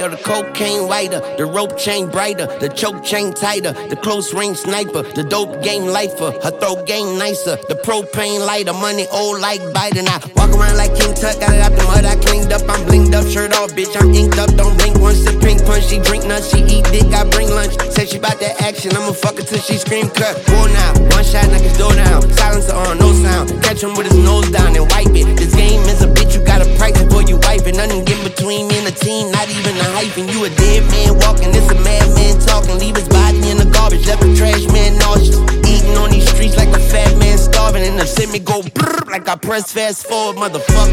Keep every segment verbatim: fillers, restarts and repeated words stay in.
the cocaine whiter, the rope chain brighter, the choke chain tighter, the close range sniper, the dope game lifer, her throat game nicer, the propane lighter, money old like Biden. I walk around like King Tut, got it out the mud, I cleaned up, I'm blinged up, shirt off, bitch, I'm inked up, don't blink once, sip pink punch, she drink nuts, she eat dick, I bring lunch, say she bout that action, I'ma fuck her till she scream cut, war now, one shot, knock his door down, silencer on, no sound, catch him with his nose down and wipe it, this game is a bitch, you gotta price before you wipe it, nothing get between me and a teen, not even a hyphen, you a dead man walking, it's a madman talking, leave his body in the garbage, left the trash man nauseous, eating on these streets like a fat man starving, and the semi go brrr, like I press fast forward, motherfucker.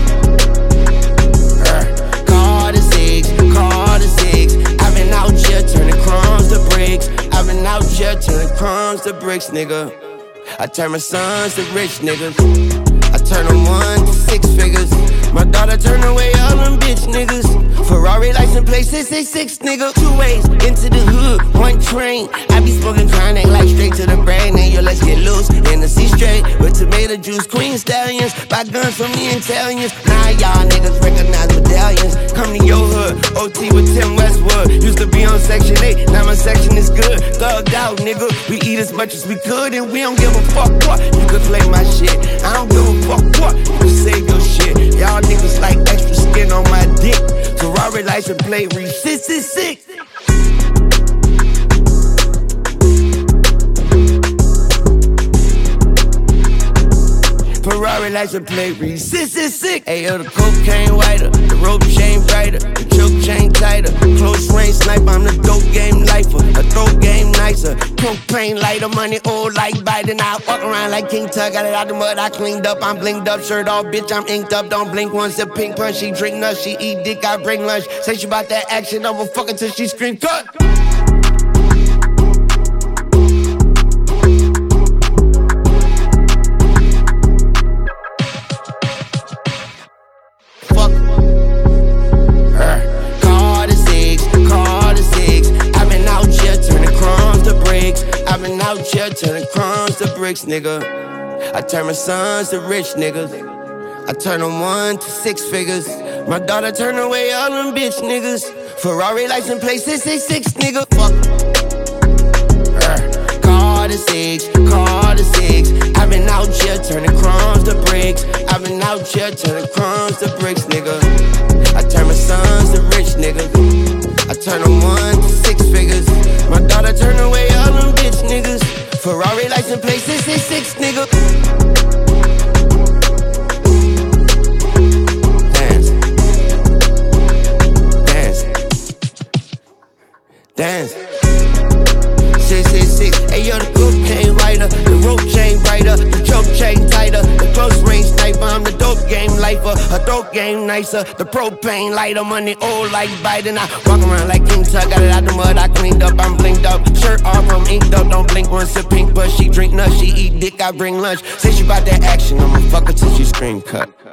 Uh, call the six, call the six, I've been out here turning crumbs to bricks, I've been out here turning crumbs to bricks, nigga. I turn my sons to rich niggas, I turn them one to six figures, my daughter turn away all them bitch niggas. Ferrari license plate six six six, nigga. Two ways into the hood, one train. I be smoking chronic like straight to the brain. Now yo, let's get loose in the sea straight with tomato juice, queen stallions. Buy guns from the Italians. Now y'all niggas recognize medallions. Come to your hood, O T with Tim Westwood. Used to be on section eight, now my section is good. Thugged out, nigga. We eat as much as we could and we don't give a fuck what. You could play my shit, I don't give a fuck what. You can save your shit. Y'all niggas like extra skin on my dick. Ferrari license plate read six six six. Ferrari license plate read six six six. Ayo, the cocaine whiter, the rope chain brighter, the choke chain tighter, close range sniper, I'm the dope game lifer, a throat game nicer, propane lighter, money old like Biden. I walk around like King Tut, got it out the mud, I cleaned up, I'm blinged up, shirt off, bitch, I'm inked up, don't blink once, sip pink punch, she drink nuts, she eat dick, I bring lunch, say she bout that action, I'ma fuck her till she scream cut. I've been out here turning crumbs to bricks, nigga. I turn my sons to rich niggas, I turn them one to six figures, my daughter turn away all them bitch niggas. Ferrari license plate six six six, nigga. Fuck. Uh, call the six, call the six, I've been out here turning crumbs to bricks, I've been out here turning crumbs to bricks, nigga. I turn my sons to rich niggas, I turn them one to six figures, my daughter turn away all them bitch niggas. Ferrari license plate six six six, nigga. Dance. Dance. Dance. six six six. Ayo, the cocaine whiter, the rope chain brighter, the choke chain tighter, the close range sniper, I'm the dope game lifer, a throat game nicer, the propane lighter, money old like Biden. I walk around like King Tut, got it out the mud, I cleaned up, I'm blinked up, shirt off, I'm inked up, don't blink once, sip pink, but she drink nuts, she eat dick, I bring lunch, say she bout that action, I'ma fuck her till she scream cut.